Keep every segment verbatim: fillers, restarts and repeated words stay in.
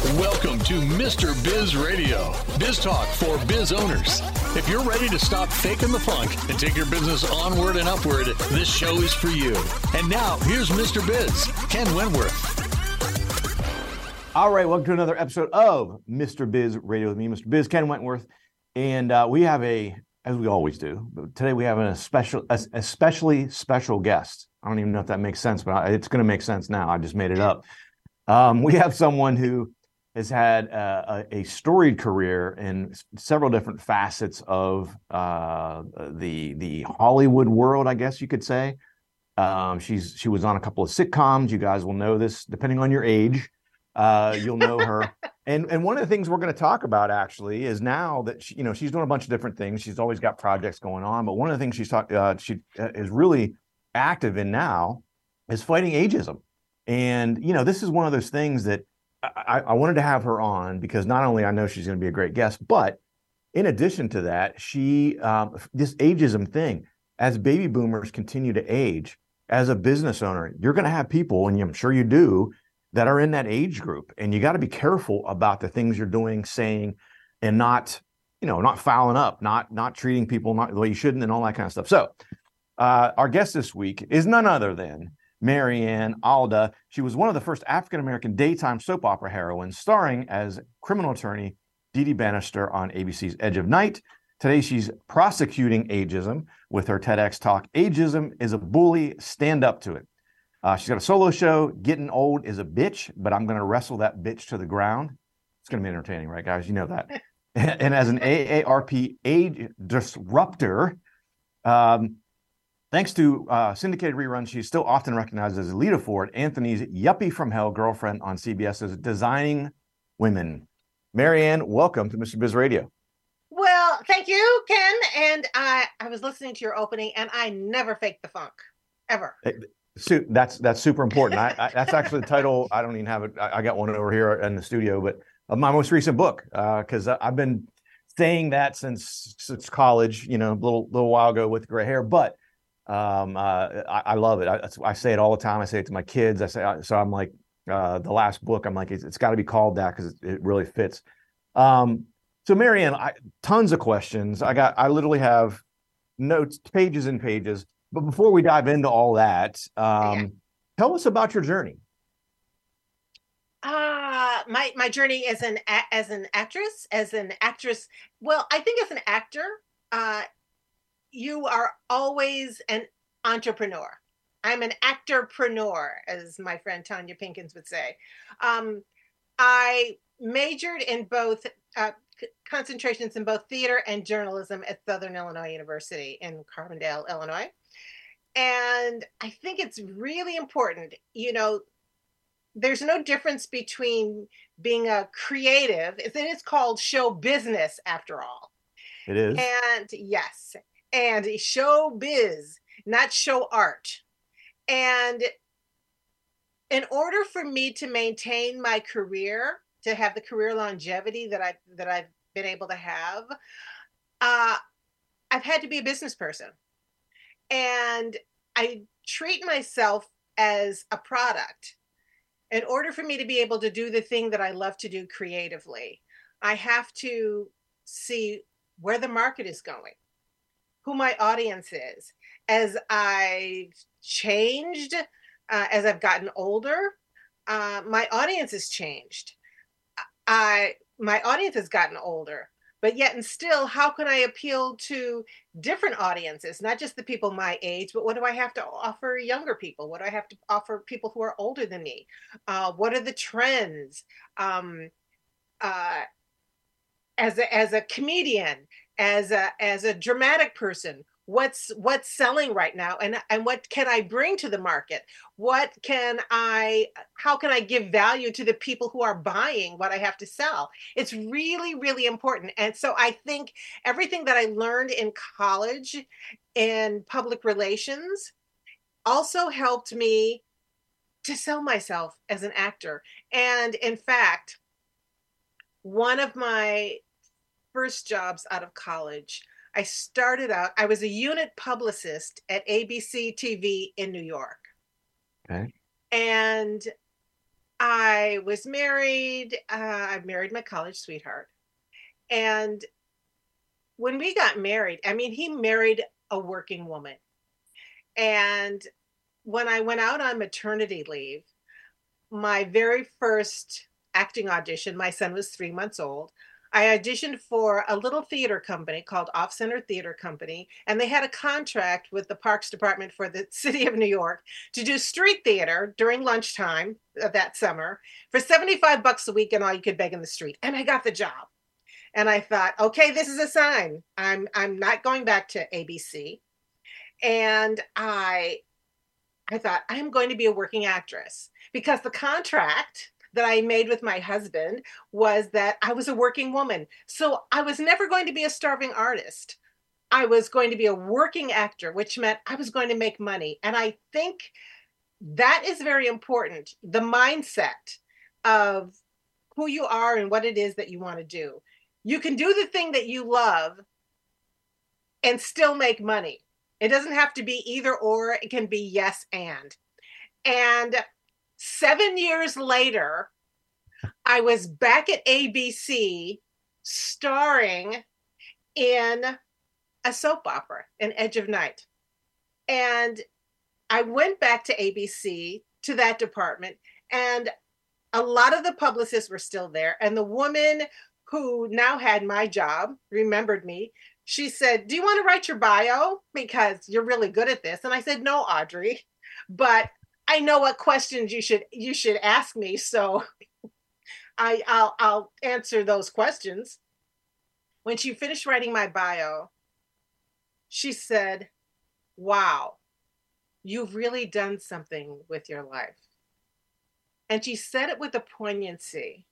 Welcome to Mister Biz Radio, biz talk for biz owners. If you're ready to stop faking the funk and take your business onward and upward, this show is for you. And now, here's Mister Biz, Ken Wentworth. All right, welcome to another episode of Mister Biz Radio with me, Mister Biz, Ken Wentworth. And uh, we have a, as we always do, but today we have a special, a, especially special guest. I don't even know if that makes sense, but I, it's going to make sense now. I just made it up. Um, we have someone who has had a, a, a storied career in several different facets of uh, the the Hollywood world, I guess you could say. Um, she's she was on a couple of sitcoms. You guys will know this, depending on your age. Uh, you'll know her. And and one of the things we're going to talk about actually is now that she, you know she's doing a bunch of different things. She's always got projects going on, but one of the things she's talk, uh, she uh, is really active in now is fighting ageism. And you know this is one of those things that I, I wanted to have her on because not only I know she's going to be a great guest, but in addition to that, she um, this ageism thing, as baby boomers continue to age, as a business owner, you're going to have people, and I'm sure you do, that are in that age group, and you got to be careful about the things you're doing, saying, and not, you know, not fouling up, not not treating people not the way you shouldn't, and all that kind of stuff. So, uh, our guest this week is none other than Marianne Alda. She was one of the first African-American daytime soap opera heroines, starring as criminal attorney Dee Dee Bannister on A B C's Edge of Night. Today, she's prosecuting ageism with her TEDx talk, Ageism is a Bully, Stand Up to It. Uh, she's got a solo show, Getting Old is a Bitch, but I'm going to wrestle that bitch to the ground. It's going to be entertaining, right, guys? You know that. And as an A A R P age disruptor, um, thanks to uh, syndicated reruns, she's still often recognized as Lita Ford, Anthony's yuppie from hell girlfriend on C B S's Designing Women. Marianne, welcome to Mister Biz Radio. Well, thank you, Ken. And I, I was listening to your opening, and I never faked the funk, ever. Hey, so that's that's super important. I, I, that's actually the title. I don't even have it. I, I got one over here in the studio, but of my most recent book, because uh, I've been saying that since since college. You know, a little little while ago with gray hair, but. Um, uh, I, I love it. I, I say it all the time. I say it to my kids. I say, so I'm like, uh, the last book, I'm like, it's, it's got to be called that because it, it really fits. Um, so Marianne, I, tons of questions. I got, I literally have notes, pages and pages, but before we dive into all that, um, yeah. Tell us about your journey. Uh, my, my journey as an, as an actress, as an actress. Well, I think as an actor, uh, you are always an entrepreneur. I'm an actorpreneur, as my friend Tanya Pinkins would say. Um, I majored in both uh, concentrations in both theater and journalism at Southern Illinois University in Carbondale, Illinois. And I think it's really important, you know, there's no difference between being a creative. It is called show business after all. It is. And yes. And show biz, not show art. And in order for me to maintain my career, to have the career longevity that I that I've been able to have, uh, I've had to be a business person. And I treat myself as a product. In order for me to be able to do the thing that I love to do creatively, I have to see where the market is going, who my audience is. As I've changed, uh, as I've gotten older, uh, my audience has changed. I, my audience has gotten older, but yet and still, how can I appeal to different audiences, not just the people my age, but what do I have to offer younger people? What do I have to offer people who are older than me? Uh, what are the trends? Um, uh, as a, as a comedian, as a as a dramatic person, what's what's selling right now, and and what can I bring to the market? What can I how can I give value to the people who are buying what I have to sell? It's really, really important. And so I think everything that I learned in college in public relations also helped me to sell myself as an actor. And in fact, one of my first jobs out of college, I started out, I was a unit publicist at A B C T V in New York. Okay. And I was married. Uh, I married my college sweetheart. And when we got married, I mean, he married a working woman. And when I went out on maternity leave, my very first acting audition, my son was three months old. I auditioned for a little theater company called Off Center Theater Company, and they had a contract with the Parks Department for the city of New York to do street theater during lunchtime of that summer for seventy-five bucks a week, and all you could beg in the street. And I got the job. And I thought, okay, this is a sign. I'm I'm not going back to A B C. And I I thought, I'm going to be a working actress, because the contract that I made with my husband was that I was a working woman. So I was never going to be a starving artist. I was going to be a working actor, which meant I was going to make money. And I think that is very important. The mindset of who you are and what it is that you want to do. You can do the thing that you love and still make money. It doesn't have to be either or. It can be yes and. And seven years later, I was back at A B C starring in a soap opera, An Edge of Night. And I went back to A B C, to that department, and a lot of the publicists were still there. And the woman who now had my job remembered me. She said, do you want to write your bio? Because you're really good at this. And I said, no, Audrey, but I know what questions you should you should ask me, so I, I'll I'll answer those questions. When she finished writing my bio, she said, wow, you've really done something with your life. And she said it with a poignancy.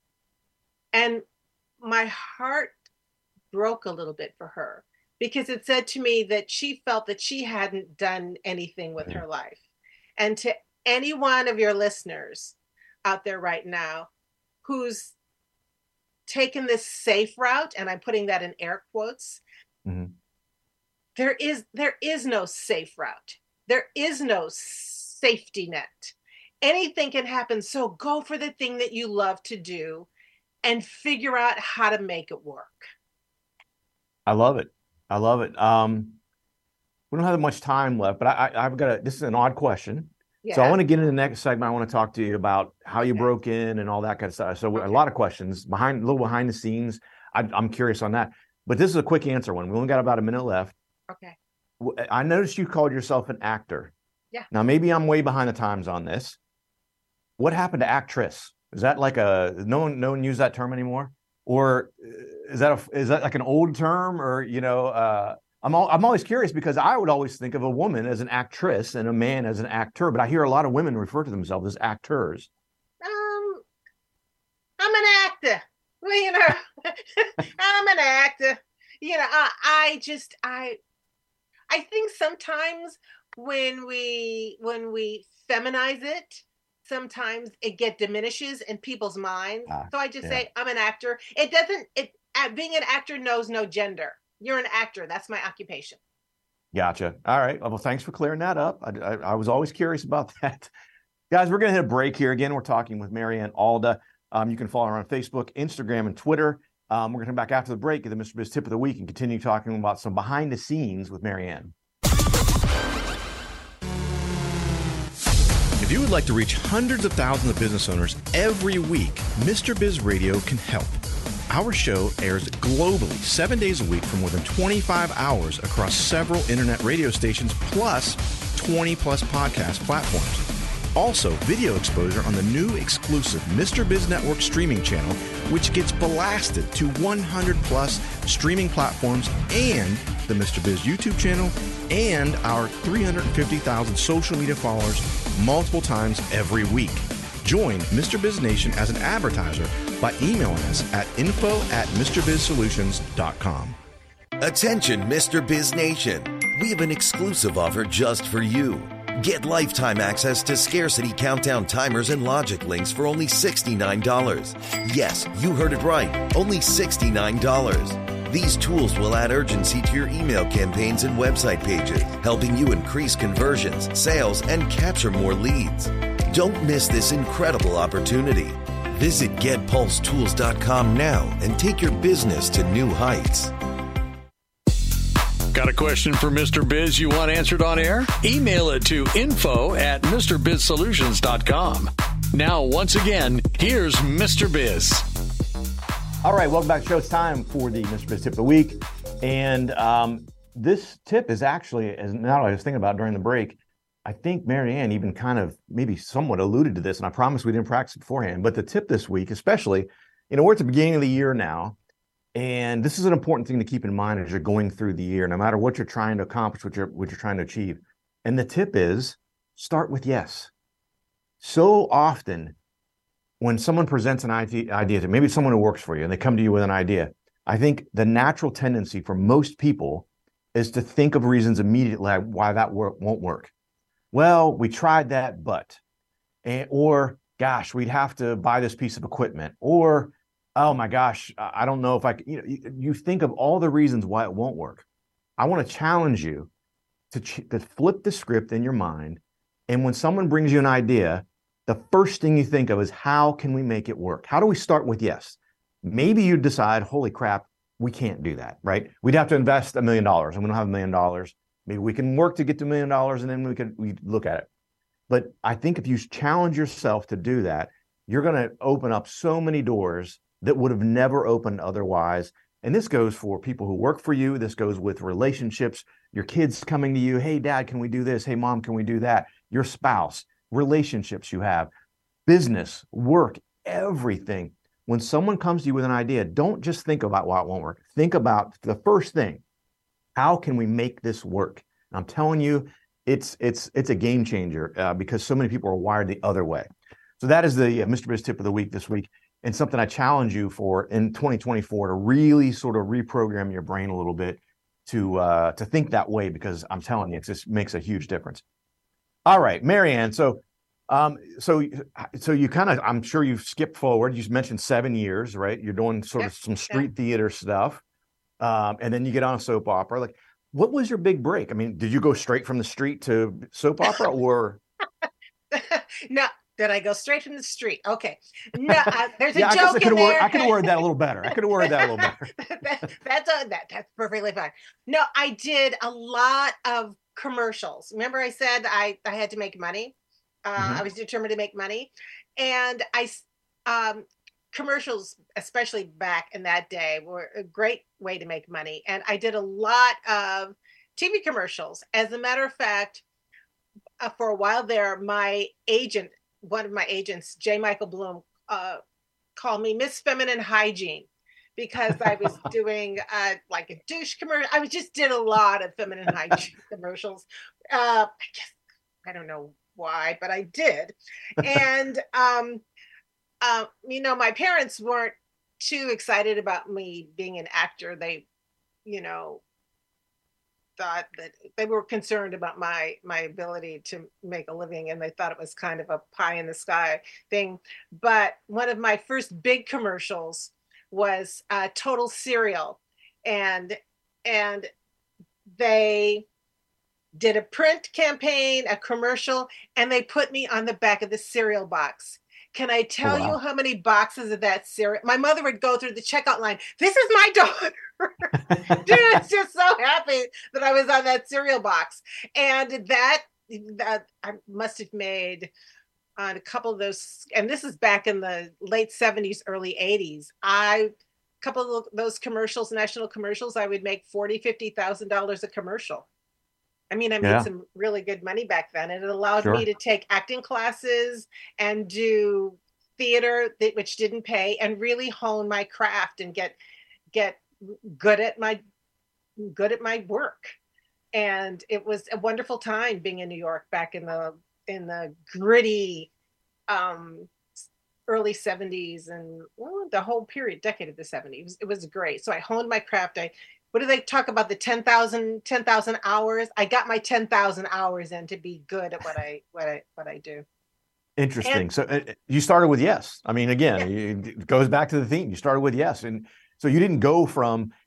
And my heart broke a little bit for her, because it said to me that she felt that she hadn't done anything with her life. And to any one of your listeners out there right now who's taken this safe route, and I'm putting that in air quotes, mm-hmm. there is there is no safe route. There is no safety net. Anything can happen. So go for the thing that you love to do and figure out how to make it work. I love it. I love it. Um, we don't have much time left, but I, I, I've got a, this is an odd question. Yeah. So I want to get into the next segment. I want to talk to you about how you okay. broke in and all that kind of stuff. So okay. a lot of questions behind, a little behind the scenes. I, I'm curious on that, but this is a quick answer one. We only got about a minute left. Okay. I noticed you called yourself an actor. Yeah. Now, maybe I'm way behind the times on this. What happened to actress? Is that like a, no one, no one use that term anymore? Or is that a, is that like an old term? Or, you know, uh, I'm all, I'm always curious, because I would always think of a woman as an actress and a man as an actor, but I hear a lot of women refer to themselves as actors. Um, I'm an actor. Well, you know, I'm an actor. You know, I, I just, I, I think sometimes when we, when we feminize it, sometimes it get diminishes in people's minds. Ah, so I just yeah. say, I'm an actor. It doesn't, it, being an actor knows no gender. You're an actor. That's my occupation. Gotcha. All right. Well, thanks for clearing that up. I, I, I was always curious about that. Guys, we're going to hit a break here. Again, we're talking with Marianne Alda. Um, you can follow her on Facebook, Instagram, and Twitter. Um, we're going to come back after the break, get the Mister Biz Tip of the Week, and continue talking about some behind the scenes with Marianne. If you would like to reach hundreds of thousands of business owners every week, Mister Biz Radio can help. Our show airs globally, seven days a week for more than twenty-five hours across several internet radio stations, plus twenty plus podcast platforms. Also, video exposure on the new exclusive Mister Biz Network streaming channel, which gets blasted to one hundred plus streaming platforms, and the Mister Biz YouTube channel, and our three hundred fifty thousand social media followers multiple times every week. Join Mister Biz Nation as an advertiser by emailing us at info at mrbizsolutions dot com. Attention, Mister Biz Nation. We have an exclusive offer just for you. Get lifetime access to Scarcity Countdown timers and logic links for only sixty-nine dollars. Yes, you heard it right. Only sixty-nine dollars. These tools will add urgency to your email campaigns and website pages, helping you increase conversions, sales, and capture more leads. Don't miss this incredible opportunity. Visit get pulse tools dot com now and take your business to new heights. Got a question for Mister Biz you want answered on air? Email it to info at mr biz solutions dot com. Now, once again, here's Mister Biz. All right, welcome back to the show. It's time for the Mister Biz Tip of the Week. And um, this tip is actually, as now I was thinking about during the break, I think Marianne even kind of maybe somewhat alluded to this, and I promise we didn't practice it beforehand. But the tip this week, especially, you know, we're at the beginning of the year now, and this is an important thing to keep in mind as you're going through the year, no matter what you're trying to accomplish, what you're what you're trying to achieve. And the tip is start with yes. So often, when someone presents an idea to maybe someone who works for you, and they come to you with an idea, I think the natural tendency for most people is to think of reasons immediately why that work won't work. Well, we tried that, but, and, or gosh, we'd have to buy this piece of equipment, or, oh my gosh, I don't know if I can, you know, you, you think of all the reasons why it won't work. I want to challenge you to, ch- to flip the script in your mind. And when someone brings you an idea, the first thing you think of is, how can we make it work? How do we start with yes? Maybe you decide, holy crap, we can't do that, right? We'd have to invest a million dollars and we don't have a million dollars. Maybe we can work to get to a million dollars and then we can we look at it. But I think if you challenge yourself to do that, you're going to open up so many doors that would have never opened otherwise. And this goes for people who work for you. This goes with relationships, your kids coming to you. Hey, dad, can we do this? Hey, mom, can we do that? Your spouse, relationships you have, business, work, everything. When someone comes to you with an idea, don't just think about why it won't work. Think about the first thing. How can we make this work? And I'm telling you, it's it's it's a game changer uh, because so many people are wired the other way. So that is the uh, Mister Biz Tip of the Week this week, and something I challenge you for in twenty twenty-four to really sort of reprogram your brain a little bit to uh, to think that way, because I'm telling you, it just makes a huge difference. All right, Marianne. So um, so so you kind of, I'm sure you've skipped forward. You mentioned seven years, right? You're doing sort Yep. of some street theater stuff. Um, and then you get on a soap opera. Like, what was your big break? I mean, did you go straight from the street to soap opera, or? No, did I go straight from the street? Okay. No, uh, there's a yeah, I guess joke I could in have there. word, I could have worded that a little better. I could have worded that a little better. that, that's a, that that's perfectly fine. No, I did a lot of commercials. Remember, I said I I had to make money. Uh, Mhm. I was determined to make money, and I um. commercials, especially back in that day, were a great way to make money. And I did a lot of T V commercials. As a matter of fact, uh, for a while there, my agent, one of my agents, J. Michael Bloom, uh, called me Miss Feminine Hygiene, because I was doing uh, like a douche commercial. I was just did a lot of feminine hygiene commercials. Uh, I guess, I don't know why, but I did. And, um, Uh, you know, my parents weren't too excited about me being an actor. They, you know, thought that they were concerned about my my ability to make a living, and they thought it was kind of a pie in the sky thing. But one of my first big commercials was uh, Total Cereal, and and they did a print campaign, a commercial, and they put me on the back of the cereal box. Can I tell Oh, wow. you how many boxes of that cereal? My mother would go through the checkout line. This is my daughter. Dude, I was just so happy that I was on that cereal box. And that, that I must have made on a couple of those. And this is back in the late seventies, early eighties. I, a couple of those commercials, national commercials, I would make forty thousand dollars, fifty thousand dollars a commercial. I mean, I made Yeah. some really good money back then, and it allowed Sure. me to take acting classes and do theater, that, which didn't pay, and really hone my craft and get get good at my good at my work. And it was a wonderful time being in New York back in the in the gritty um, early seventies and well, the whole period, decade of the seventies. It was great. So I honed my craft. I What do they talk about? The ten thousand hours. I got my ten thousand hours in to be good at what I what I what I do. Interesting. And- so uh, you started with yes. I mean, again, Yeah. you- it goes back to the theme. You started with yes, and so you didn't go from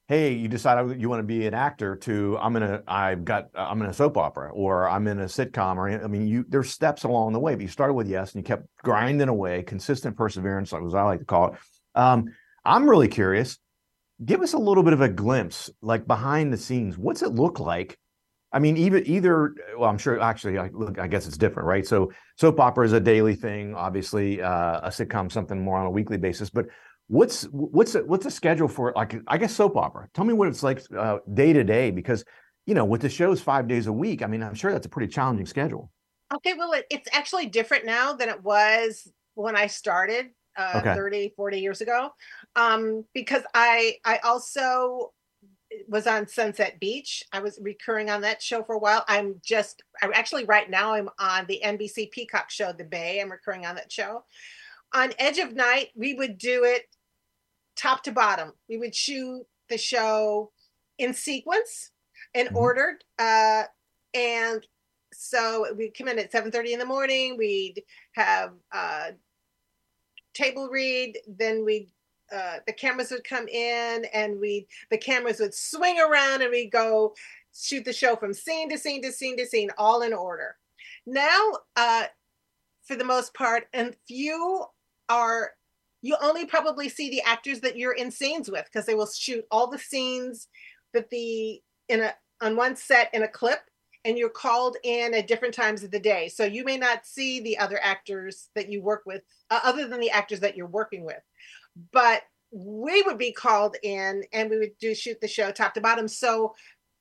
hey, you decide you want to be an actor to I'm in a I've got I'm in a soap opera or I'm in a sitcom or I mean you there's steps along the way, but you started with yes and you kept grinding away, consistent perseverance, as I like to call it. Um, I'm really curious. Give us a little bit of a glimpse, like behind the scenes. What's it look like? I mean, even either well, I'm sure actually I look I guess it's different, right? So soap opera is a daily thing, obviously, uh, a sitcom something more on a weekly basis, but What's what's a, what's a schedule for like I guess soap opera? Tell me what it's like uh, day to day, because you know with the shows five days a week. I mean, I'm sure that's a pretty challenging schedule. Okay, well, it, it's actually different now than it was when I started uh, okay. thirty, forty years ago, um, because I I also was on Sunset Beach. I was recurring on that show for a while. I'm just I actually right now I'm on the N B C Peacock show, The Bay. I'm recurring on that show. On Edge of Night, we would do it top to bottom. We would shoot the show in sequence and mm-hmm. ordered. Uh, and so we'd come in at seven thirty in the morning. We'd have a table read. Then we'd, uh, the cameras would come in and we the cameras would swing around and we'd go shoot the show from scene to scene to scene to scene, all in order. Now, uh, for the most part, and few are you only probably see the actors that you're in scenes with because they will shoot all the scenes that the in a on one set in a clip, and you're called in at different times of the day. So you may not see the other actors that you work with, uh, other than the actors that you're working with. But we would be called in, and we would do shoot the show top to bottom. So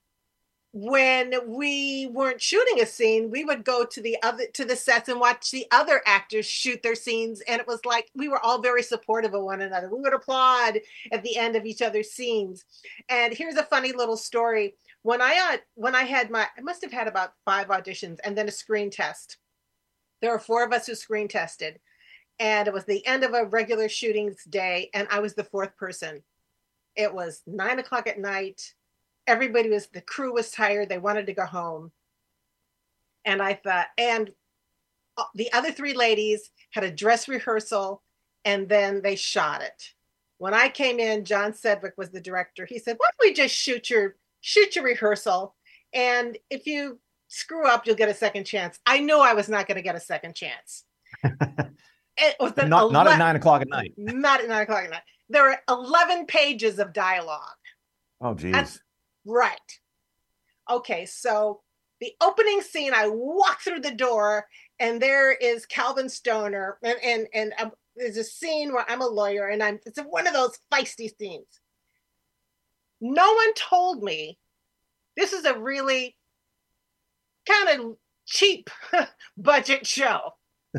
when we weren't shooting a scene, we would go to the other to the sets and watch the other actors shoot their scenes. And it was like we were all very supportive of one another. We would applaud at the end of each other's scenes. And here's a funny little story. When I uh, when I had my, I must have had about five auditions and then a screen test. There were four of us who screen tested. And it was the end of a regular shootings day. And I was the fourth person. It was nine o'clock at night. Everybody was, the crew was tired. They wanted to go home. And I thought, and the other three ladies had a dress rehearsal and then they shot it. When I came in, John Sedgwick was the director. He said, why don't we just shoot your, shoot your rehearsal? And if you screw up, you'll get a second chance. I knew I was not going to get a second chance. It was not, ele- not at nine o'clock at night. Not at nine o'clock at night. There were eleven pages of dialogue. Oh, geez. That's, right. Okay, so the opening scene, I walk through the door and there is Calvin Stoner. And, and, and um, there's a scene where I'm a lawyer and I'm, it's one of those feisty scenes. No one told me this is a really kind of cheap budget show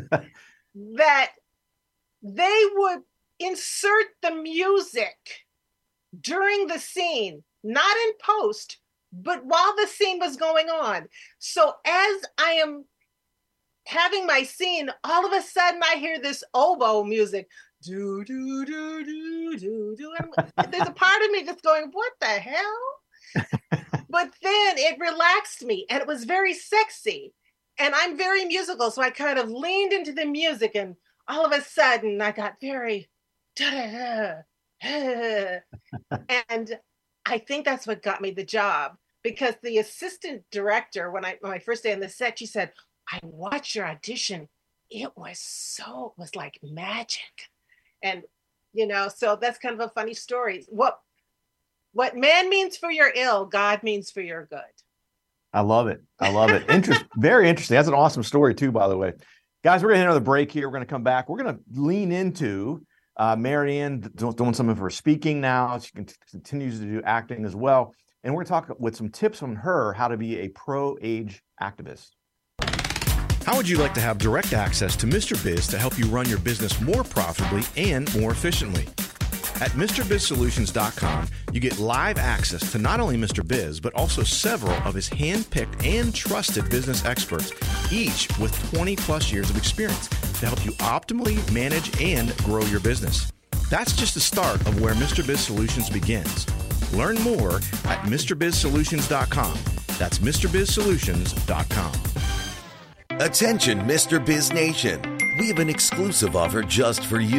that they would insert the music during the scene, not in post, but while the scene was going on. So as I am having my scene, all of a sudden I hear this oboe music. Do, do, do, do, do, do. And there's a part of me that's going, what the hell? But then it relaxed me and it was very sexy. And I'm very musical. So I kind of leaned into the music and all of a sudden I got very, da, da, da, and I think that's what got me the job, because the assistant director, when I, when my first day on the set, she said, I watched your audition. It was so, it was like magic. And, you know, so that's kind of a funny story. What, what man means for your ill, God means for your good. I love it. I love it. Interest, very interesting. That's an awesome story too, by the way. Guys, we're going to hit another break here. We're going to come back. We're going to lean into uh, Marianne doing some of her speaking now. She continues to do acting as well. And we're going to talk with some tips from her how to be a pro-age activist. How would you like to have direct access to Mister Biz to help you run your business more profitably and more efficiently? At Mr Biz Solutions dot com, you get live access to not only Mister Biz, but also several of his hand-picked and trusted business experts, each with twenty plus years of experience to help you optimally manage and grow your business. That's just the start of where Mister Biz Solutions begins. Learn more at Mr Biz Solutions dot com. That's Mr Biz Solutions dot com. Attention, Mister Biz Nation. We have an exclusive offer just for you.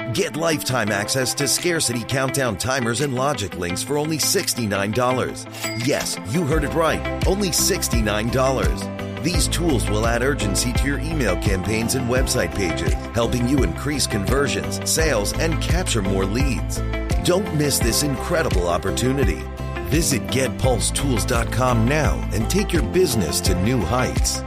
Get lifetime access to Scarcity Countdown timers and logic links for only sixty-nine dollars. Yes, you heard it right, only sixty-nine dollars. These tools will add urgency to your email campaigns and website pages, helping you increase conversions, sales, and capture more leads. Don't miss this incredible opportunity. Visit get pulse tools dot com now and take your business to new heights.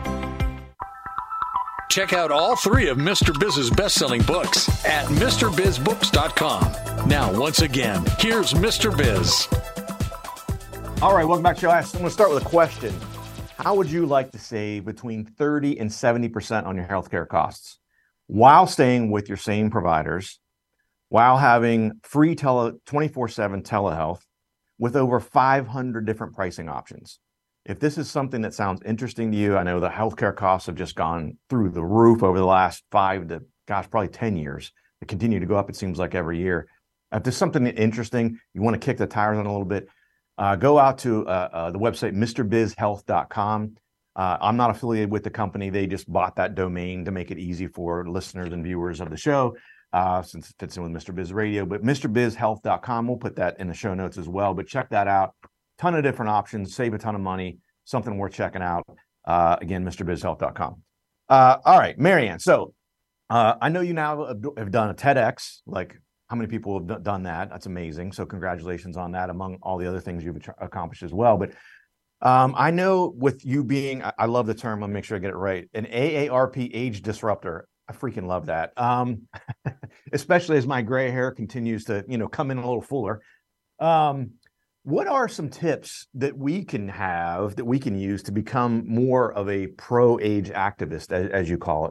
Check out all three of Mister Biz's best-selling books at Mr Biz Books dot com. Now, once again, here's Mister Biz. All right, welcome back to the show. I'm going to start with a question. How would you like to save between thirty and seventy percent on your healthcare costs while staying with your same providers, while having free tele twenty-four seven telehealth with over five hundred different pricing options? If this is something that sounds interesting to you, I know the healthcare costs have just gone through the roof over the last five to, gosh, probably ten years. They continue to go up, it seems like, every year. If there's something interesting, you want to kick the tires on a little bit, uh, go out to uh, uh, the website Mr Biz Health dot com. Uh, I'm not affiliated with the company. They just bought that domain to make it easy for listeners and viewers of the show, uh, since it fits in with Mister Biz Radio. But Mr Biz Health dot com, we'll put that in the show notes as well. But check that out. Ton of different options, save a ton of money, something worth checking out. Uh, again, Mr Biz Health dot com. Uh, all right, Marianne. So uh, I know you now have done a TEDx. Like, how many people have done that? That's amazing. So congratulations on that, among all the other things you've accomplished as well. But um, I know with you being, I, I love the term, let me make sure I get it right, an A A R P age disruptor. I freaking love that. Um, especially as my gray hair continues to, you know, come in a little fuller. Um, What are some tips that we can have, that we can use to become more of a pro-age activist, as, as you call it?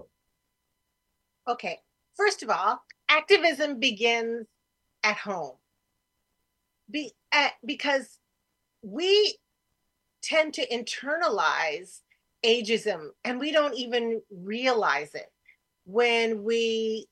Okay. First of all, activism begins at home. Be, uh, because we tend to internalize ageism and we don't even realize it when we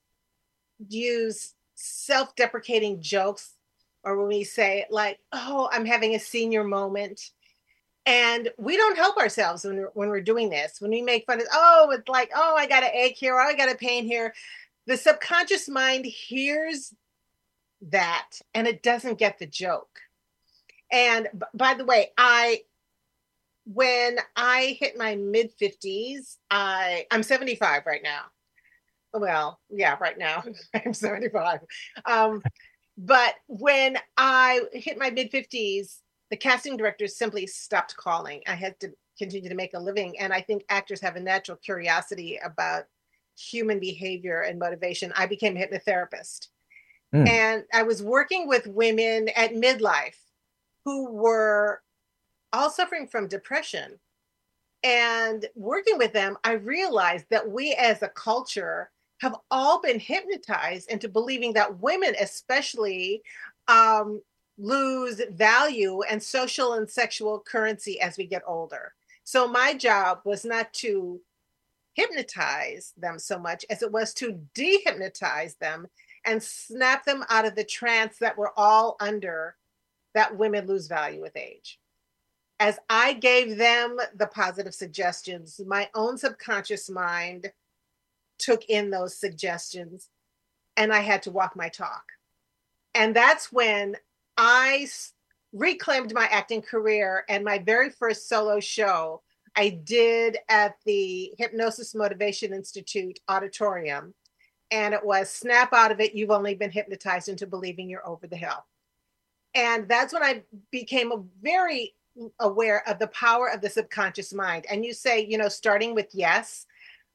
use self-deprecating jokes, or when we say, like, oh, I'm having a senior moment. And we don't help ourselves when we're, when we're doing this. When we make fun of, oh, it's like, oh, I got an ache here, oh, I got a pain here. The subconscious mind hears that and it doesn't get the joke. And b- by the way, I, when I hit my mid fifties, I, I'm seventy-five right now. Well, yeah, right now I'm seventy-five. Um, But when I hit my mid fifties, the casting directors simply stopped calling. I had to continue to make a living. And I think actors have a natural curiosity about human behavior and motivation. I became a hypnotherapist. Mm. And I was working with women at midlife who were all suffering from depression. And working with them, I realized that we as a culture have all been hypnotized into believing that women especially um, lose value and social and sexual currency as we get older. So my job was not to hypnotize them so much as it was to dehypnotize them and snap them out of the trance that we're all under, that women lose value with age. As I gave them the positive suggestions, my own subconscious mind took in those suggestions and I had to walk my talk. And that's when I reclaimed my acting career, and my very first solo show I did at the Hypnosis Motivation Institute auditorium. And it was Snap Out of It, You've Only Been Hypnotized into Believing You're Over the Hill. And that's when I became a very aware of the power of the subconscious mind. And you say, you know, starting with yes,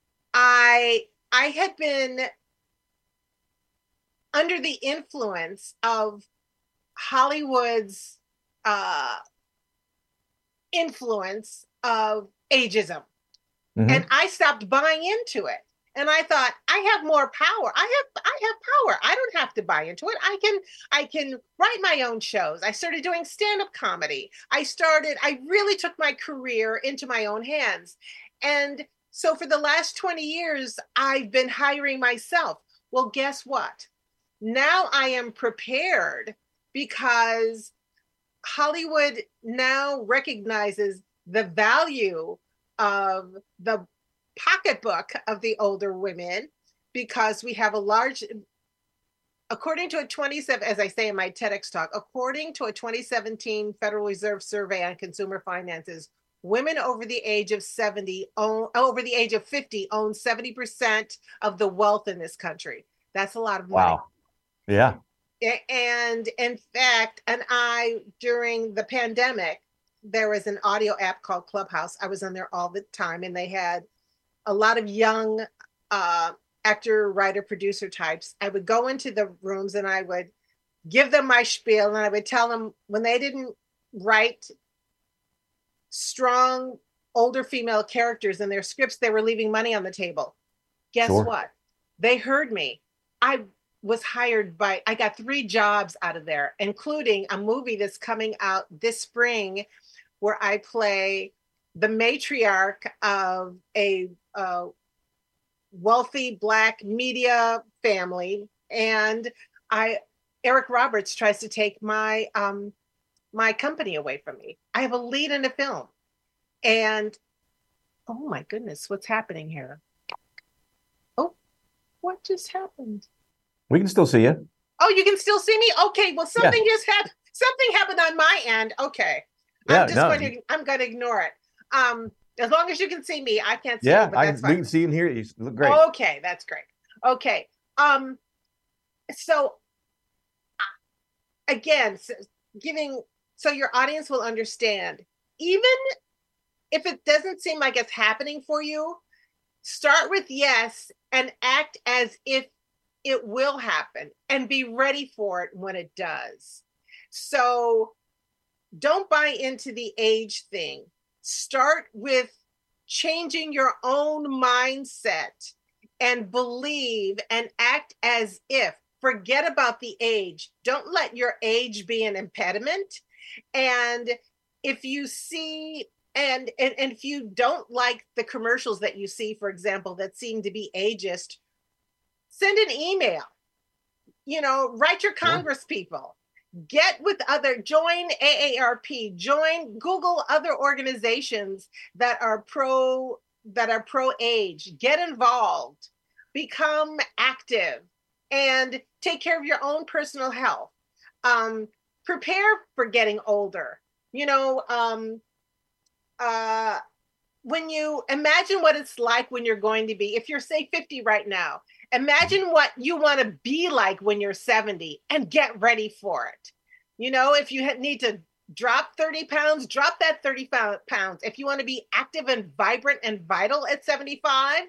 I I had been under the influence of Hollywood's uh, influence of ageism. Mm-hmm. And I stopped buying into it. And I thought, I have more power. I have I have power. I don't have to buy into it. I can I can write my own shows. I started doing stand-up comedy. I started, I really took my career into my own hands. And so for the last twenty years, I've been hiring myself. Well, guess what? Now I am prepared because Hollywood now recognizes the value of the pocketbook of the older women, because we have a large according to a twenty-seven, as I say in my TEDx talk, according to a twenty seventeen Federal Reserve survey on consumer finances, women over the age of seventy own over the age of fifty own seventy percent of the wealth in this country. That's a lot of money. Wow. Yeah. And in fact, and I, during the pandemic, there was an audio app called Clubhouse. I was on there all the time, and they had a lot of young uh, actor, writer, producer types. I would go into the rooms and I would give them my spiel, and I would tell them when they didn't write strong older female characters in their scripts, they were leaving money on the table. Guess Sure. what? They heard me. I was hired by, I got three jobs out of there, including a movie that's coming out this spring where I play the matriarch of a uh, wealthy Black media family. And I, Eric Roberts tries to take my, um, my company away from me. I have a lead in a film. And oh my goodness, what's happening here? Oh, what just happened? We can still see you. Oh, you can still see me? Okay, well, something Yeah. just happened. Something happened on my end. Okay. Yeah, I'm just no. going to I'm going to ignore it. Um, as long as you can see me, I can't see Yeah, you, but I, that's we fine. can see and hear you. You look great. Okay, that's great. Okay. Um, so uh, again, so giving so your audience will understand, even if it doesn't seem like it's happening for you, start with yes and act as if it will happen and be ready for it when it does. So don't buy into the age thing. Start with changing your own mindset and believe and act as if. Forget about the age. Don't let your age be an impediment. And if you see, and, and, and if you don't like the commercials that you see, for example, that seem to be ageist, send an email, you know, write your Congress people, get with other, join A A R P, join, Google other organizations that are pro, that are pro age, get involved, become active, and take care of your own personal health. Um, prepare for getting older. You know, um, uh, when you imagine what it's like when you're going to be, if you're say fifty right now, imagine what you want to be like when you're seventy and get ready for it. You know, if you need to drop thirty pounds, drop that thirty pounds. If you want to be active and vibrant and vital at seventy-five,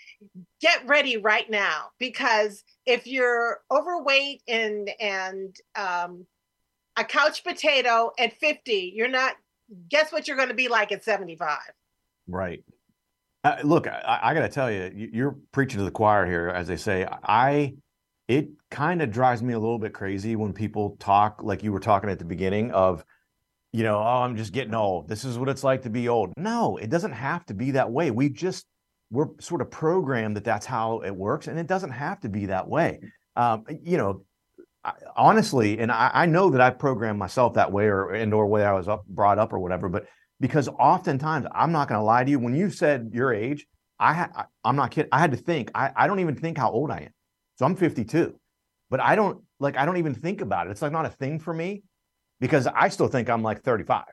get ready right now. Because if you're overweight and, and um, a couch potato at fifty, you're not, guess what you're going to be like at seventy-five? Right. Uh, look, I, I got to tell you, you- you're preaching to the choir here, as they say. I, it kind of drives me a little bit crazy when people talk like you were talking at the beginning of, you know, oh, I'm just getting old. This is what it's like to be old. No, it doesn't have to be that way. We just, we're sort of programmed that that's how it works, and it doesn't have to be that way. Um, you know, I, honestly, and I, I know that I programmed myself that way, or and or way I was up, brought up, or whatever. But because oftentimes, I'm not going to lie to you. When you said your age, I ha- I'm not kidding. I had to think. I, I don't even think how old I am. So I'm fifty-two, but I don't like. I don't even think about it. It's like not a thing for me because I still think I'm like thirty-five.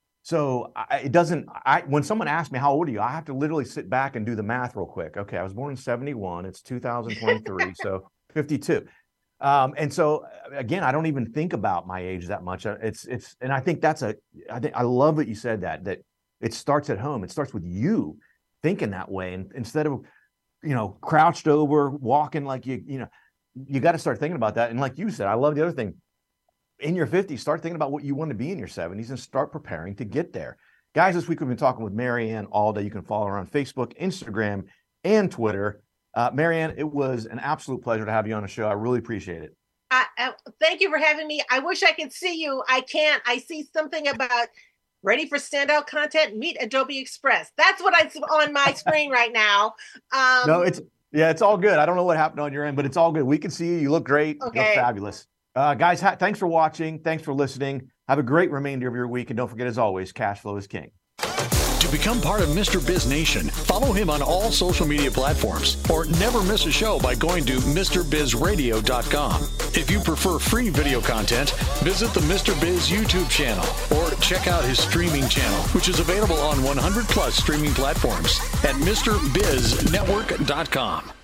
So I, it doesn't. I when someone asks me how old are you, I have to literally sit back and do the math real quick. Okay, I was born in seventy-one. It's two thousand twenty-three, so fifty-two. Um, and so again, I don't even think about my age that much. It's it's, and I think that's a. I think I love that you said that. That it starts at home. It starts with you thinking that way, and instead of, you know, crouched over, walking like you, you know, you got to start thinking about that. And like you said, I love the other thing. In your fifties, start thinking about what you want to be in your seventies and start preparing to get there. Guys, this week we've been talking with Marianne Alda. You can follow her on Facebook, Instagram, and Twitter. Uh, Marianne, it was an absolute pleasure to have you on the show. I really appreciate it. I, I, thank you for having me. I wish I could see you. I can't. I see something about ready for standout content, meet Adobe Express. That's what I see on my screen right now. Um, no, it's, yeah, it's all good. I don't know what happened on your end, but it's all good. We can see you. You look great. Okay. You look fabulous. Uh, guys, ha- thanks for watching. Thanks for listening. Have a great remainder of your week. And don't forget, as always, cash flow is king. To become part of Mister Biz Nation, follow him on all social media platforms or never miss a show by going to Mr Biz Radio dot com. If you prefer free video content, visit the Mister Biz YouTube channel or check out his streaming channel, which is available on one hundred plus streaming platforms at Mr Biz Network dot com.